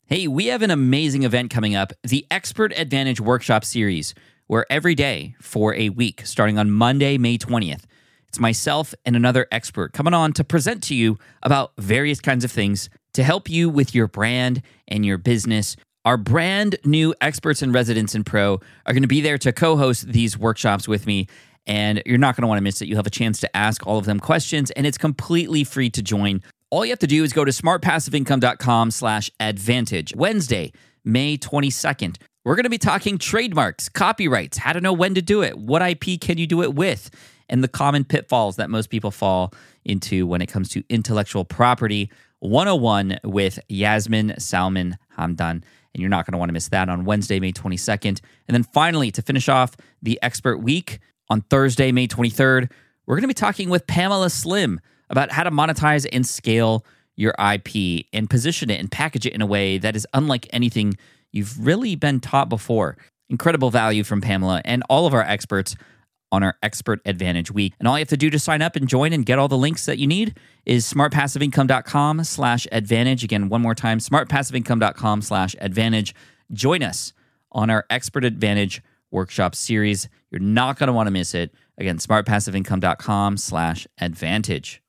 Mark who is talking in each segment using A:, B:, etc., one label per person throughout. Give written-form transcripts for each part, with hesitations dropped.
A: Hey, we have an amazing event coming up, the Expert Advantage Workshop Series, where every day for a week, starting on Monday, May 20th, it's myself and another expert coming on to present to you about various kinds of things to help you with your brand and your business. Our brand new experts and residents in Pro are going to be there to co-host these workshops with me, and you're not going to want to miss it. You'll have a chance to ask all of them questions, and it's completely free to join. All you have to do is go to smartpassiveincome.com/advantage. Wednesday, May 22nd. We're going to be talking trademarks, copyrights, how to know when to do it, what IP can you do it with, and the common pitfalls that most people fall into when it comes to intellectual property 101 with Yasmin Salman Hamdan. And you're not going to want to miss that on Wednesday, May 22nd. And then finally, to finish off the Expert Week, on Thursday, May 23rd, we're going to be talking with Pamela Slim about how to monetize and scale your IP and position it and package it in a way that is unlike anything you've really been taught before. Incredible value from Pamela and all of our experts on our Expert Advantage Week. And all you have to do to sign up and join and get all the links that you need is smartpassiveincome.com/advantage. Again, one more time, smartpassiveincome.com/advantage. Join us on our Expert Advantage Workshop Series. You're not going to want to miss it. Again, smartpassiveincome.com/advantage.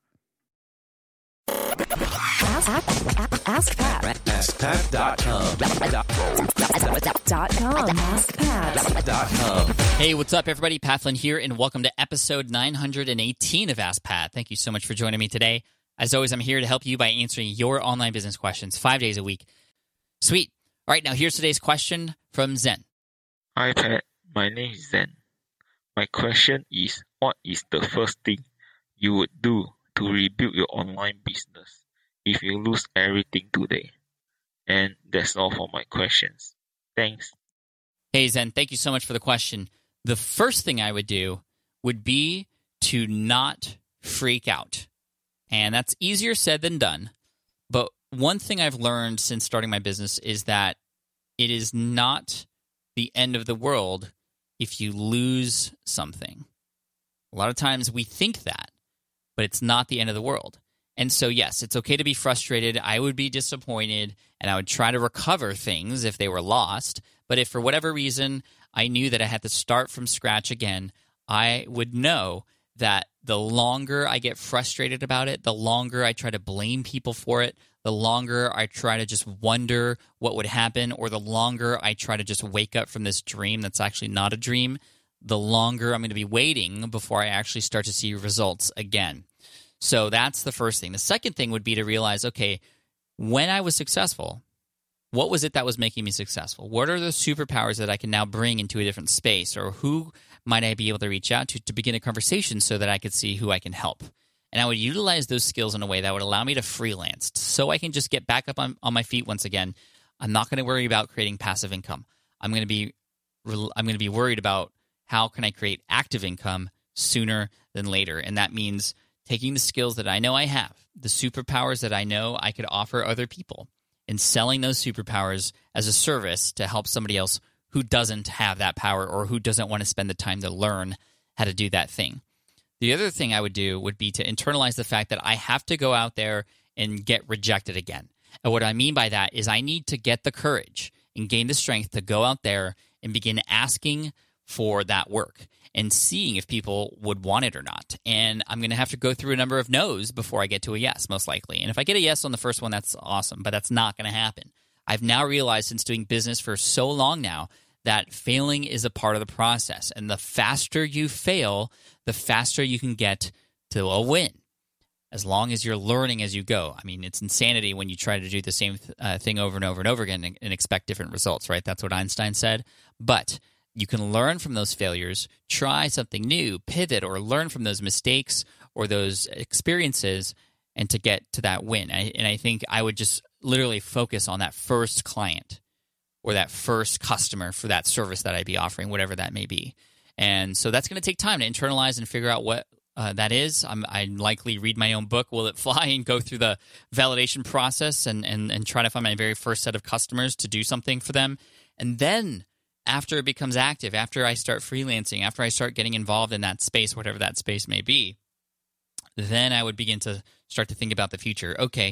B: AskPat.com. Hey, what's up, everybody? Pathlin here, and welcome to episode 918 of Ask Pat. Thank you so much for joining me today. As always, I'm here to help you by answering your online business questions 5 days a week. Sweet. All right, now here's today's question from Zen.
C: Hi, Pat. My name is Zen. My question is, what is the first thing you would do to rebuild your online business if you lose everything today? And that's all for my questions. Thanks.
B: Hey, Zen, thank you so much for the question. The first thing I would do would be to not freak out. And that's easier said than done. But one thing I've learned since starting my business is that it is not the end of the world if you lose something. A lot of times we think that, but it's not the end of the world. And so, yes, it's okay to be frustrated. I would be disappointed, and I would try to recover things if they were lost. But if for whatever reason I knew that I had to start from scratch again, I would know that the longer I get frustrated about it, the longer I try to blame people for it, the longer I try to just wonder what would happen, or the longer I try to just wake up from this dream that's actually not a dream, the longer I'm going to be waiting before I actually start to see results again. So that's the first thing. The second thing would be to realize, okay, when I was successful, what was it that was making me successful? What are the superpowers that I can now bring into a different space? Or who might I be able to reach out to begin a conversation so that I could see who I can help? And I would utilize those skills in a way that would allow me to freelance so I can just get back up on my feet once again. I'm not going to worry about creating passive income. I'm going to be worried about how can I create active income sooner than later. And that means taking the skills that I know I have, the superpowers that I know I could offer other people, and selling those superpowers as a service to help somebody else who doesn't have that power or who doesn't want to spend the time to learn how to do that thing. The other thing I would do would be to internalize the fact that I have to go out there and get rejected again. And what I mean by that is I need to get the courage and gain the strength to go out there and begin asking for that work and seeing if people would want it or not. And I'm going to have to go through a number of no's before I get to a yes, most likely. And if I get a yes on the first one, that's awesome, but that's not going to happen. I've now realized since doing business for so long now that failing is a part of the process. And the faster you fail, the faster you can get to a win, as long as you're learning as you go. I mean, it's insanity when you try to do the same thing over and over and over again and expect different results, right? That's what Einstein said. But you can learn from those failures, try something new, pivot, or learn from those mistakes or those experiences and to get to that win. And I think I would just literally focus on that first client or that first customer for that service that I'd be offering, whatever that may be. And so that's going to take time to internalize and figure out what that is. I likely read my own book, Will It Fly, and go through the validation process and try to find my very first set of customers to do something for them. And then after it becomes active, after I start freelancing, after I start getting involved in that space, whatever that space may be, then I would begin to start to think about the future. Okay,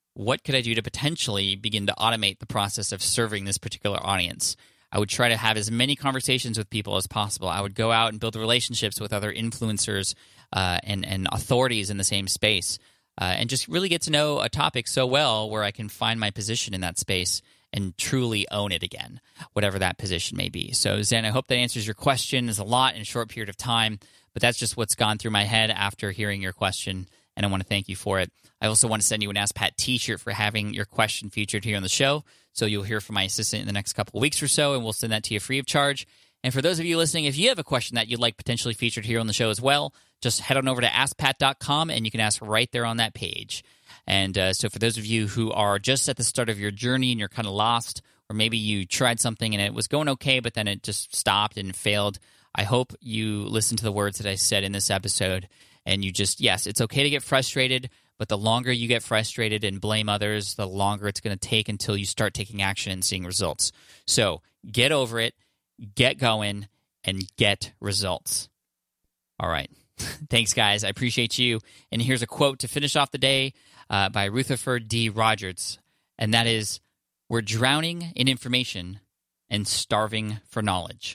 B: what could I do to potentially begin to automate the process of serving this particular audience? I would try to have as many conversations with people as possible. I would go out and build relationships with other influencers and authorities in the same space, and just really get to know a topic so well where I can find my position in that space and truly own it again, whatever that position may be. So, Zen, I hope that answers your question. There's a lot in a short period of time, but that's just what's gone through my head after hearing your question, and I want to thank you for it. I also want to send you an Ask Pat t-shirt for having your question featured here on the show. So you'll hear from my assistant in the next couple of weeks or so, and we'll send that to you free of charge. And for those of you listening, if you have a question that you'd like potentially featured here on the show as well, just head on over to AskPat.com, and you can ask right there on that page. And so for those of you who are just at the start of your journey and you're kind of lost, or maybe you tried something and it was going okay, but then it just stopped and failed, I hope you listen to the words that I said in this episode, and you just, yes, it's okay to get frustrated, but the longer you get frustrated and blame others, the longer it's going to take until you start taking action and seeing results. So get over it, get going, and get results. All right. Thanks, guys. I appreciate you. And here's a quote to finish off the day by Rutherford D. Rogers, and that is, "We're drowning in information and starving for knowledge."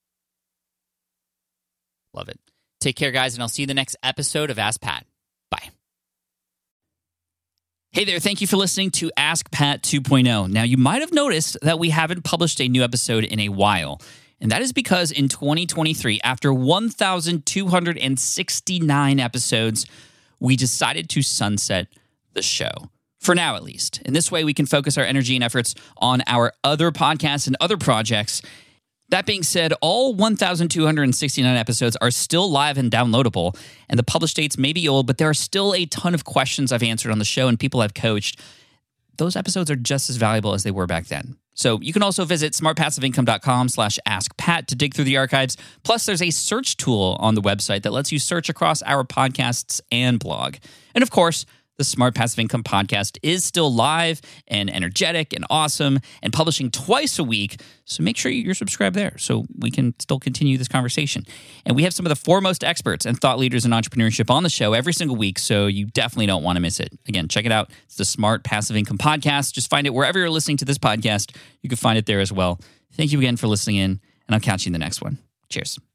B: Love it. Take care, guys, and I'll see you in the next episode of Ask Pat. Bye.
A: Hey there, thank you for listening to Ask Pat 2.0. Now, you might have noticed that we haven't published a new episode in a while, and that is because in 2023, after 1,269 episodes, we decided to sunset the show. For now, at least. In this way, we can focus our energy and efforts on our other podcasts and other projects. That being said, all 1,269 episodes are still live and downloadable, and the published dates may be old, but there are still a ton of questions I've answered on the show and people I've coached. Those episodes are just as valuable as they were back then. So you can also visit smartpassiveincome.com/askpat to dig through the archives. Plus, there's a search tool on the website that lets you search across our podcasts and blog. And of course, the Smart Passive Income podcast is still live and energetic and awesome and publishing twice a week. So make sure you're subscribed there so we can still continue this conversation. And we have some of the foremost experts and thought leaders in entrepreneurship on the show every single week, so you definitely don't want to miss it. Again, check it out. It's the Smart Passive Income podcast. Just find it wherever you're listening to this podcast. You can find it there as well. Thank you again for listening in, and I'll catch you in the next one. Cheers.